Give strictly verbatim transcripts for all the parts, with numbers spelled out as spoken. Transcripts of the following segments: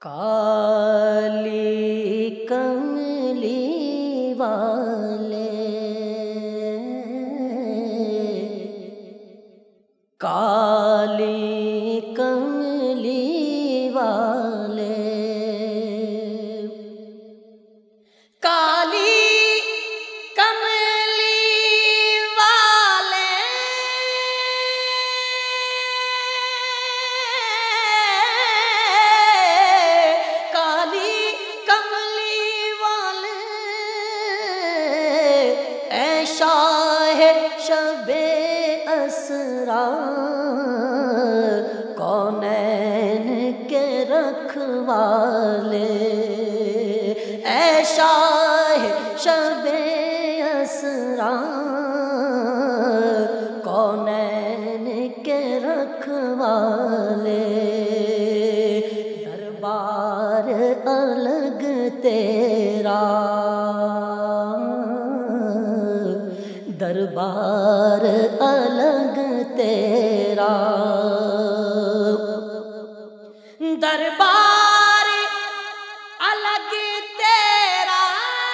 کالی کملی والے کالی کملی والے کالی کملی والے کالی کملی والے اے شاہ شب اسرار کونین کے رکھوالے اے شاہ شب اسرار کونین کے رکھوالے دربار الگ تیرا دربار الگ تیرا دربار الگ تیرا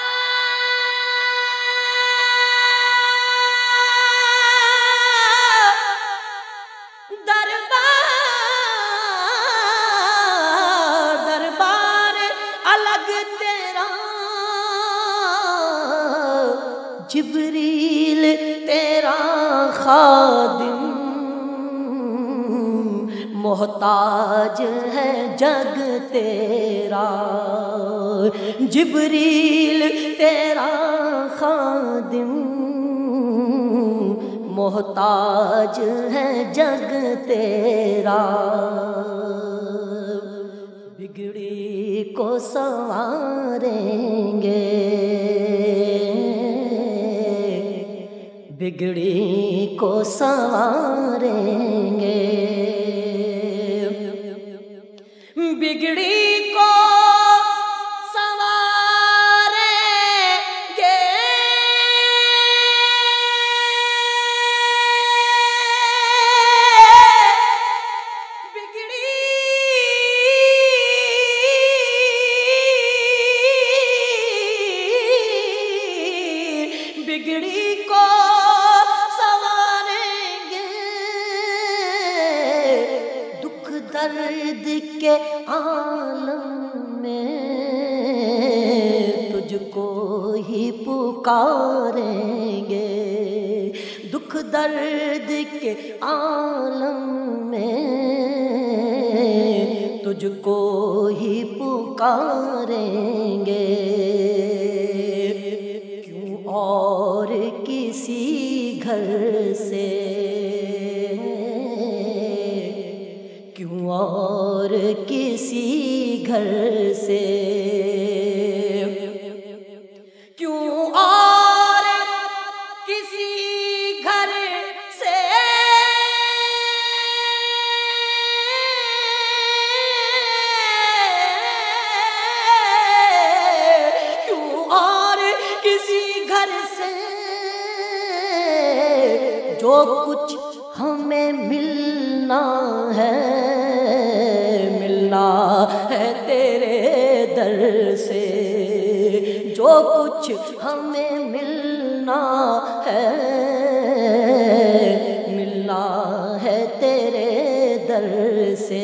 دربار دربار الگ تیرا جبریل تیرا خادم محتاج ہے جگ تیرا جبریل تیرا خادم محتاج ہے جگ تیرا بگڑی کو سنواریں گے بگڑی کو سنواریں گے بگڑی کو سنواریں گے بگڑی بگڑی کو درد کے عالم میں تجھ کو ہی پکاریں گے دکھ درد کے عالم میں تجھ کو ہی پکاریں گے کیوں اور کسی گھر سے کیوں اور کسی گھر سے کیوں اور کسی گھر سے کیوں اور کسی گھر سے جو کچھ ہمیں ملنا ہے ہے تیرے در سے جو کچھ ہمیں ملنا ہے ملنا ہے تیرے در سے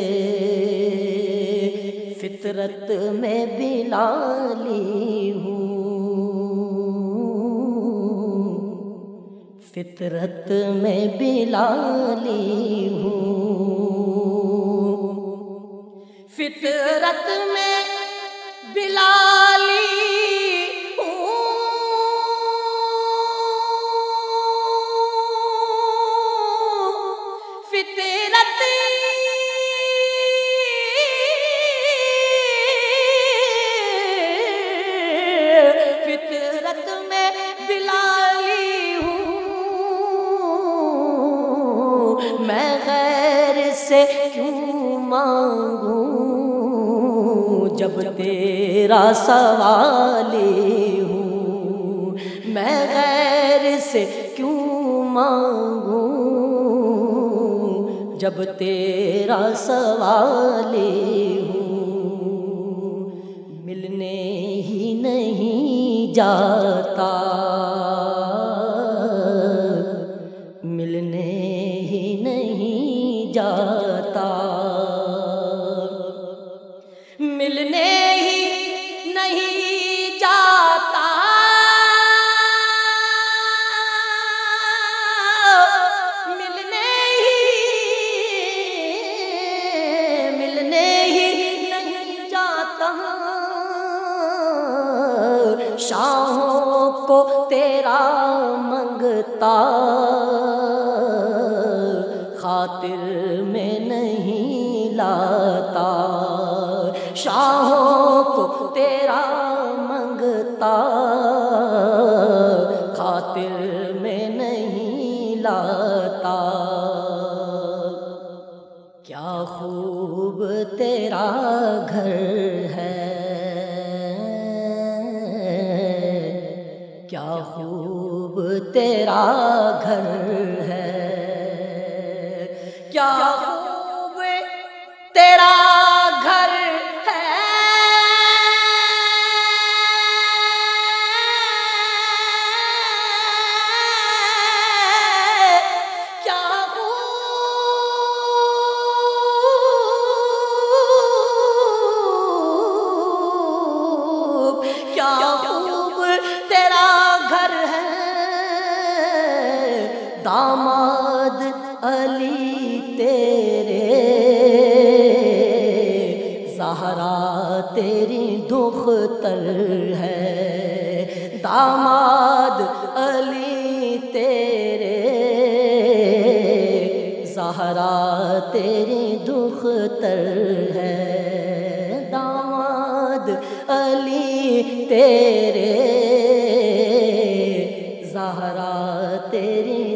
فطرت میں بلالی ہوں فطرت میں بلالی ہوں فطرت میں بلالی ہوں فطرت فطرت میں بلالی ہوں میں غیر سے کیوں مانگوں جب تیرا سوالی ہوں میں غیر سے کیوں مانگوں جب تیرا سوالی ہوں. جاتا، ملنے ہی نہیں جاتا، ملنے ہی نہیں جاتا، ملنے ہی ملنے ہی نہیں جاتا، شاہوں کو تیرا منگتا، خاطر میں نہیں لاتا، شاہوں کو تیرا منگتا، خاطر میں نہیں لاتا، کیا خوب تیرا گھر ہے، کیا خوب تیرا گھر ہے، کیا خوب تیرا گھر ہے، کیا خوب کیا خوب تیرا گھر ہے، داماد علی تیرے، زہرا تیری دختر ہے، داماد علی تیرے، زہرا تیری دختر ہے، داماد علی تیرے، زہرا تیری